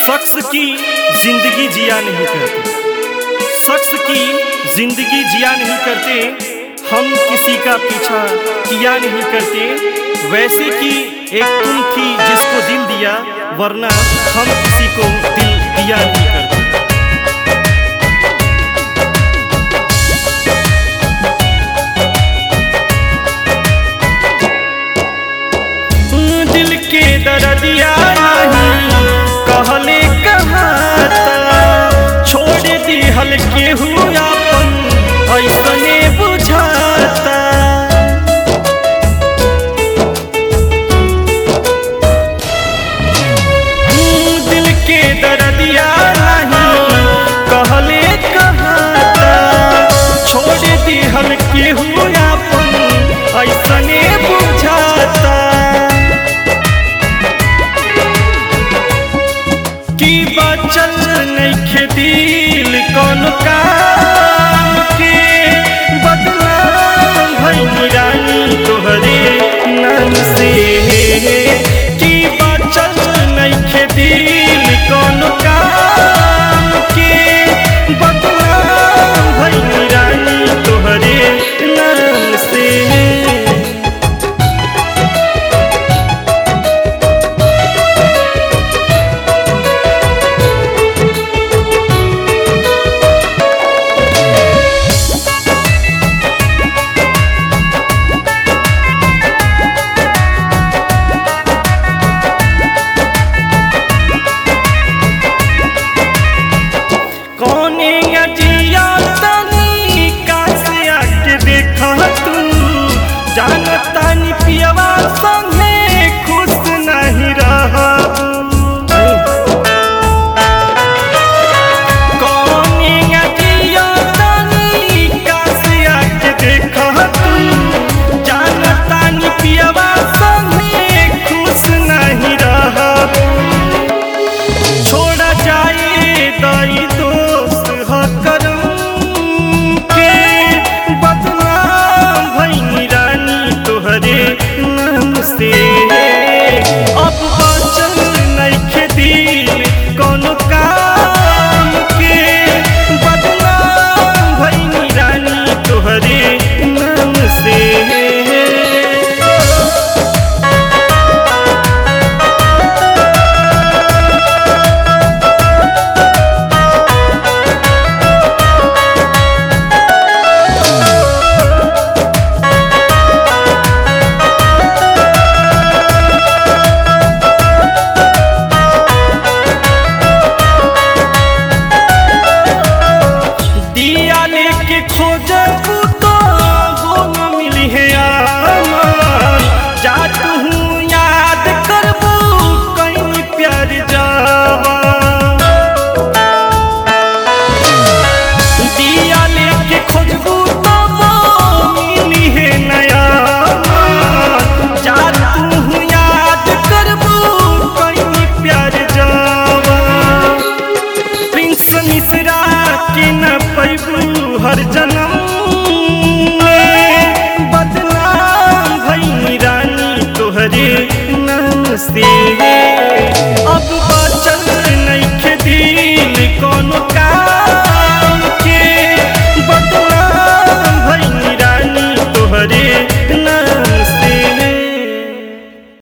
शख्स की जिंदगी जिया नहीं करते, शख्स की जिंदगी जिया नहीं करते, हम किसी का पीछा किया नहीं करते। वैसे कि एक तुम थी जिसको दिल दिया, वरना हम किसी को दिल दिया नहीं करते। दिल के दर्दिया नहीं कहले कहाता, छोड़ दी हल्के हुआ अपन ऐसने बुझाता। दिल के दर्दिया नहीं कहले कहाता, छोड़ दी हल्के हुआ अपन ऐसने बुझाता। की बचल नइखे दिल कौन काम के, बदनाम भइल रानी तोहरे नाम से। की बचल नइखे दिल कौन काम के, बदनाम भइल रानी तोहरे नाम से। अब बचल नइखे दिल कौनो काम के, बदनाम भइल रानी तोहरे नाम से। खोजबू तो वो न मिली है आमान, जा तू याद करबू कहीं प्यार जावा। दिया लेके खोजबू तो वो मिली है नया, जा तू याद करबू कहीं प्यार जावा। प्रिंस मिश्रा के न पैबू हर जन्म में, बदनाम भइल रानी तोहरे नाम से। अब बचल नइखे दिल कौनो का